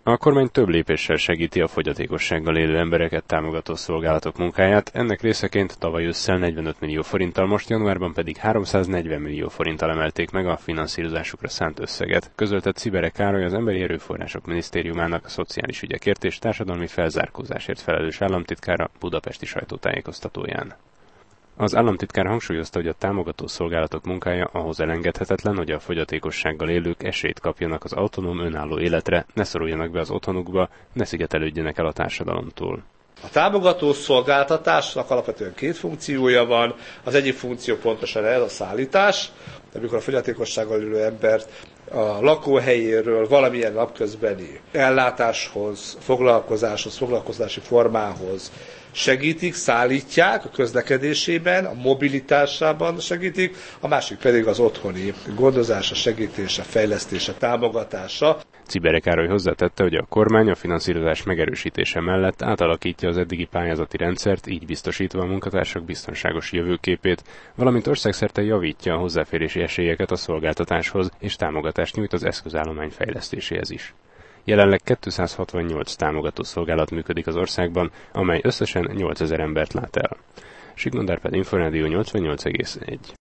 A kormány több lépéssel segíti a fogyatékossággal élő embereket támogató szolgálatok munkáját, ennek részeként tavaly ősszel 45 millió forinttal, most januárban pedig 340 millió forinttal emelték meg a finanszírozásukra szánt összeget, közölte Czibere Károly, az Emberi Erőforrások Minisztériumának a szociális ügyekért és társadalmi felzárkózásért felelős államtitkára budapesti sajtótájékoztatóján. Az államtitkár hangsúlyozta, hogy a támogató szolgálatok munkája ahhoz elengedhetetlen, hogy a fogyatékossággal élők esélyt kapjanak az autonóm önálló életre, ne szoruljanak be az otthonukba, ne szigetelődjenek el a társadalomtól. A támogató szolgáltatásnak alapvetően két funkciója van. Az egyik funkció pontosan ez a szállítás, amikor a fogyatékossággal élő embert a lakóhelyéről valamilyen napközbeni ellátáshoz, foglalkozáshoz, foglalkozási formához segítik, szállítják a közlekedésében, a mobilitásában segítik, a másik pedig az otthoni gondozása, segítése, fejlesztése, támogatása. Czibere Károly hozzátette, hogy a kormány a finanszírozás megerősítése mellett átalakítja az eddigi pályázati rendszert, így biztosítva a munkatársak biztonságos jövőképét, valamint országszerte javítja a hozzáférési esélyeket a szolgáltatáshoz, és támogatást nyújt az eszközállomány fejlesztéséhez is. Jelenleg 268 támogató szolgálat működik az országban, amely összesen 8000 embert lát el. Sigmund Árpád, Inforádió 88,1.